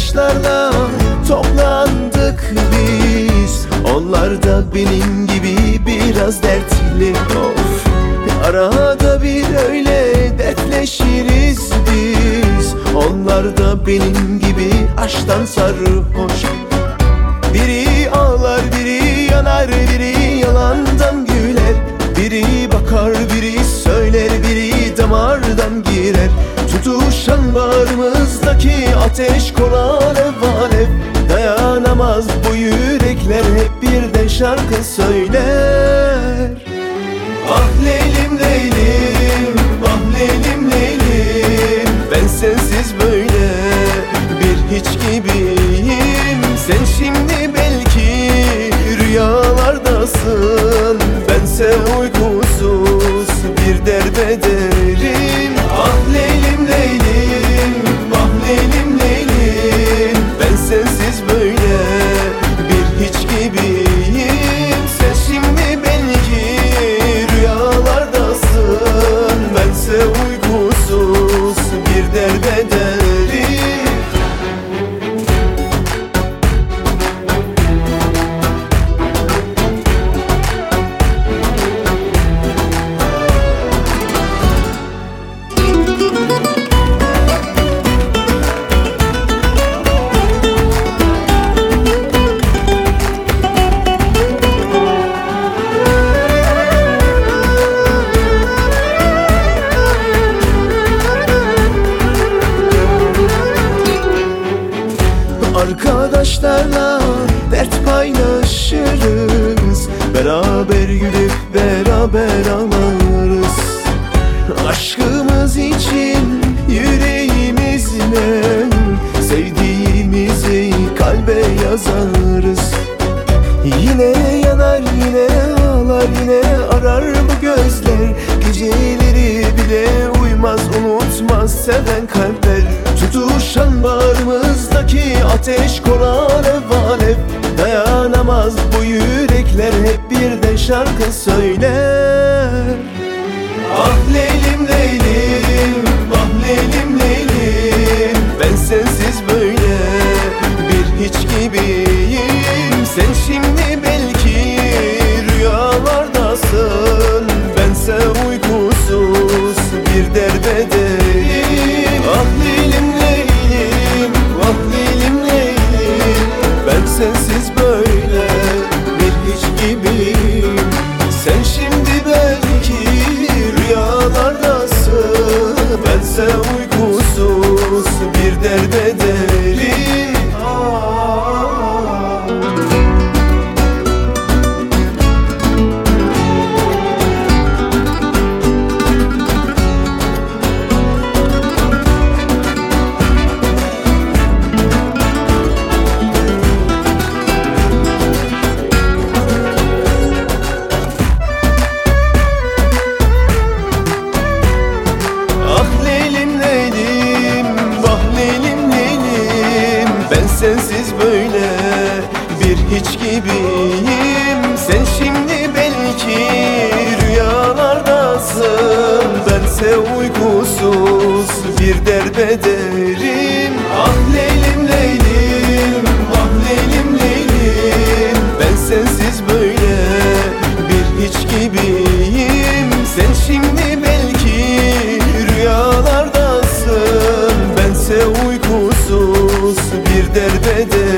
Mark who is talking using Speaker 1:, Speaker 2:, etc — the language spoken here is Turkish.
Speaker 1: Arkadaşlarla toplandık biz. Onlar da benim gibi biraz dertli. Of, arada bir öyle dertleşiriz biz. Onlar da benim gibi aşktan sarhoş. Biri ağlar, biri yanar, biri yalandan güler. Biri bakar, biri söyler, biri damardan girer. Tutuşan bağrımızdaki ateş kor alev alev. Dayanamaz bu yürekler, hep birden şarkı söyler. Ah Leylim Leylim, ah Leylim Leylim, ben sensiz böyle bir hiç gibiyim. Sen şimdi belki rüyalardasın, bense uykusuz bir derbederim. Ah Leylim Leylim, ah Leylim Leylim, ben sensiz böyle bir hiç gibiyim. Sen şimdi belki rüyalardasın, bense uykusuz bir derbederim. Arkadaşlarla dert paylaşırız, beraber gülüp beraber ağlarız. Aşkımız için yüreğimizle sevdiğimizi kalbe yazarız. Yine yanar, yine ağlar, yine arar bu gözler. Geceleri bile uyumaz, unutmaz seven kalpler. Tutuşan bağrımızdaki ateş kor alev alev. Dayanamaz bu yürekler, hep birden şarkı söyler. Ah Leylim Leylim, ah Leylim Leylim, ben sensiz böyle bir hiç gibiyim. Sen şimdi belki rüyalardasın, bense uykusuz bir derbederim. Ah Leylim Leylim, ah Leylim Leylim, ben sensiz böyle bir hiç gibiyim. Sen şimdi belki rüyalardasın, bense uykusuz bir derbederim. Sensiz böyle bir hiç gibiyim. Sen şimdi belki rüyalardasın, bense uykusuz bir derbederim. Ah Leylim Leylim, ah Leylim Leylim, ben sensiz böyle bir hiç gibiyim. Sen şimdi belki rüyalardasın, bense uykusuz bir derbederim.